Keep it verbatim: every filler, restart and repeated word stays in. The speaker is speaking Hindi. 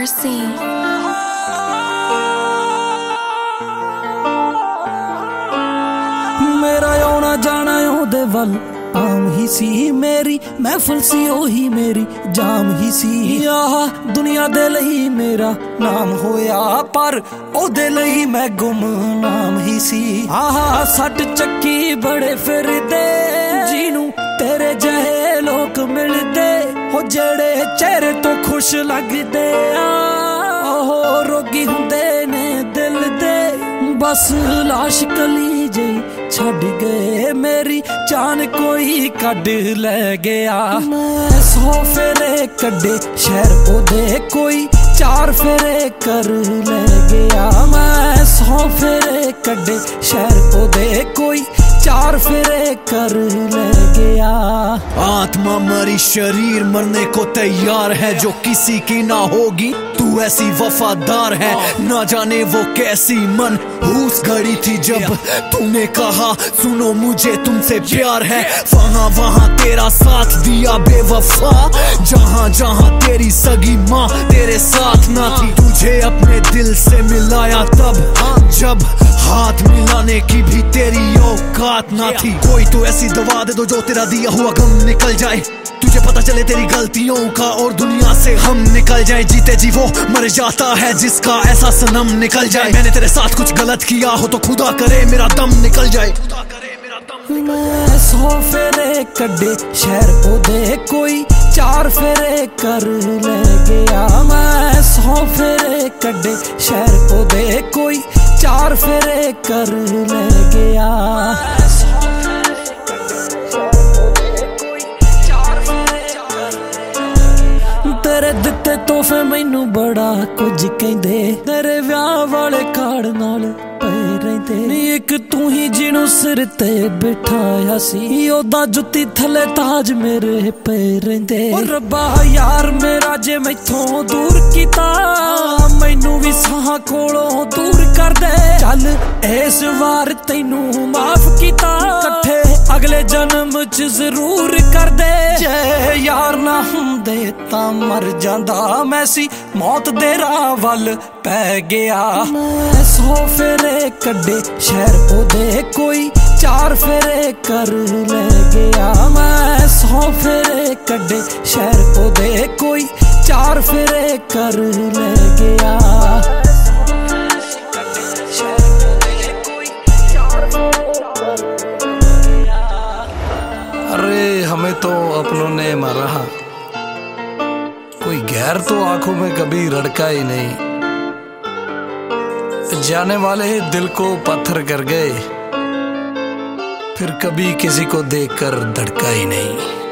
Mercy. मेरा आना जाना ओदे वल आम ही सी, मेरी महफिल सी ओही मेरी जाम ही सी। आह दुनिया दे लई मेरा नाम होया, पर ओदे लई मैं गुमनाम ही सी। आह सट चक्की बड़े फिरदे जीनू तेरे जहे लोग मिलदे हो, जेड़े चेहरे तो खुश लगदे आहो रोगी हुंदे ने दिल दे, बस लाश कली जी छड़ गए मेरी जान कोई कड ले गया। मैं सौ फेरे कड्डे शहर ओदे कोई चार फेरे कर ले गया। मैं सौ फेरे कड्डे शहर ओदे कोई चार फेरे कर ले गया। आत्मा मरी शरीर मरने को तैयार है, जो किसी की ना होगी तू ऐसी वफादार है। ना जाने वो कैसी मन उस घड़ी थी जब तूने कहा सुनो मुझे तुमसे प्यार है। वहाँ वहाँ तेरा साथ दिया बेवफा, जहाँ जहाँ तेरी सगी माँ तेरे साथ ना थी। तुझे अपने दिल से मिलाया तब जब हाथ मिलाने की भी तेरी औकात ना थी। कोई तो ऐसी दवा दे दो जो तेरा दिया हुआ गम निकल जाए, तुझे पता चले तेरी गलतियों का और दुनिया से हम निकल जाए। जीते जी वो मर जाता है जिसका ऐसा सनम निकल जाए। मैंने तेरे साथ कुछ गलत किया हो तो खुदा करे मेरा दम निकल जाए। मैं सौ फेरे कड्डे शहर ओदे कोई चार फेरे कर ले गया। मैं सौ फेरे कड्डे शहर ओदे कोई चार फेरे कर ले गया। तेरे दिते तोहफे मैनू बड़ा कुछ कहंदे, तेरे व्याह वाले कार्ड नाल पए रहिंदे। एक तू ही जिनू सिर ते बिठाया सी, ओदा जुत्ती थले ताज मेरे पे रहिंदे। ओ रब्बा यार मेरा जे मैथों दूर कीता, मैनू भी साह कोलों दूर कर दे। चल इस वार तैनू माफ कीता, कट्ठे अगले जन्म च जरूर कर दे। जे यार ना हुंदे तां मर जांदा मैं सी मौत दे राह वल पै गया। मैं सौ फेरे कड्डे शहर ओदे कोई चार फेरे कर ले गया। मैं सौ फेरे कड्डे शहर ओदे कोई चार फेरे कर ले गया। अरे हमें तो अपनों ने मारा, कोई गैर तो आंखों में कभी रड़का ही नहीं। जाने वाले दिल को पत्थर कर गए, फिर कभी किसी को देखकर धड़का ही नहीं।